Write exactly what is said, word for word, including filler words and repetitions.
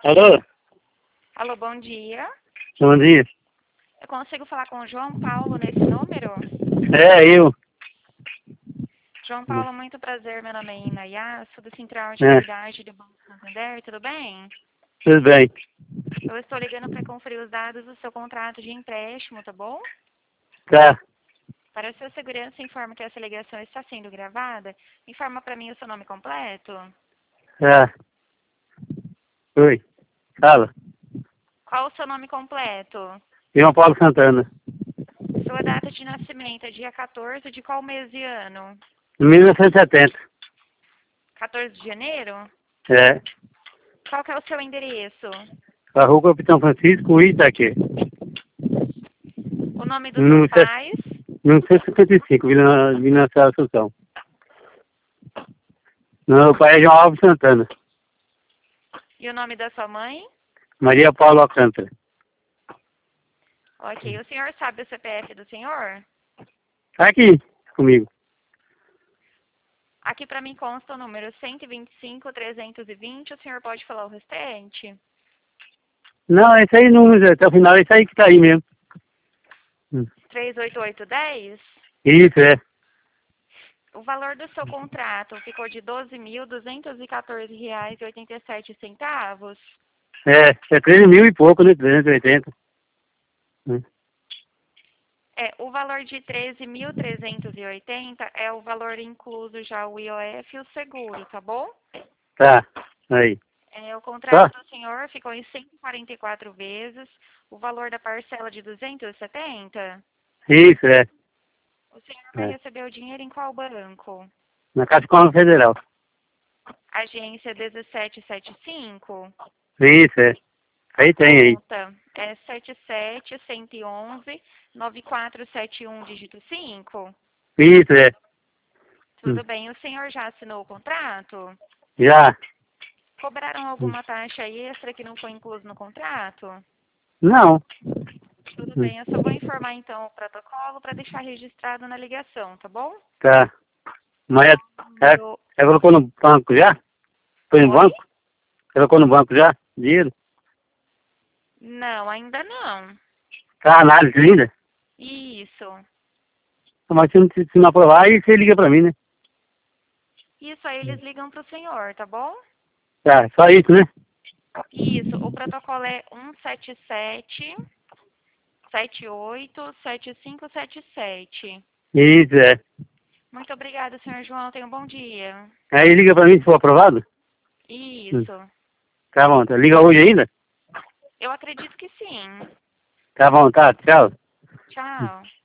Alô? Alô, bom dia. Bom dia. Eu consigo falar com o João Paulo nesse número? É, eu. João Paulo, muito prazer. Meu nome é Inayá, sou do Central de É, Qualidade do Banco Santander, tudo bem? tudo bem. Eu estou ligando para conferir os dados do seu contrato de empréstimo, tá bom? Tá. Para sua segurança, informo que essa ligação está sendo gravada. Informa para mim o seu nome completo. Tá. Oi. Fala. Qual o seu nome completo? João Paulo Santana. Sua data de nascimento é dia quatorze de qual mês e ano? mil novecentos e setenta. quatorze de janeiro? É. Qual que é o seu endereço? A rua Capitão Francisco, Itaquê. O nome dos seus Número se- pais? número cento e cinquenta e cinco, Vila, Vila Nacional Assunção. Meu pai é João Alves Santana. E o nome da sua mãe? Maria Paula Alcântara. Ok. O senhor sabe o C P F do senhor? Tá aqui comigo. Aqui para mim consta o número cento e vinte e cinco, trezentos e vinte. O senhor pode falar o restante? Não, esse aí número, até o final, esse aí que tá aí mesmo. Hum. três oito oito um zero? Isso, é. O valor do seu contrato ficou de doze mil duzentos e quatorze reais e oitenta e sete centavos. É, é treze mil e pouco, né? trezentos e oitenta. Hum. É, o valor de treze mil trezentos e oitenta é o valor incluso já o I O F e o seguro, tá bom? Tá. Aí. É, o Tá? contrato do senhor ficou em cento e quarenta e quatro vezes. O valor da parcela de duzentos e setenta? Isso, é. O senhor vai É. receber o dinheiro em qual banco? Na Caixa Econômica Federal. Agência dezessete setenta e cinco? Isso, é. A Aí tem aí. conta é sete sete um um um nove quatro sete um dígito cinco? Isso, é. Hum. Tudo bem. O senhor já assinou o contrato? Já. Cobraram Hum. alguma taxa extra que não foi incluso no contrato? Não. Tudo Hum. bem. Eu só vou informar então o protocolo para deixar registrado na ligação, tá bom? Tá. Mas é, é, Número... ela colocou no banco já? Foi no Oi? banco? Colocou no banco já? Dinheiro? Não, ainda não. Tá a análise ainda? Isso. Mas se não, se não aprovar, aí você liga pra mim, né? Isso aí eles ligam para o senhor, tá bom? Tá, só isso, né? Isso. O protocolo é um sete sete sete oito sete cinco sete sete. Isso, é. Muito obrigada, senhor João. Tenha um bom dia. Aí liga pra mim se for aprovado? Hum. Isso. Tá bom, tá. Liga hoje ainda? Eu acredito que sim. Tá bom, tá. Tchau. Tchau.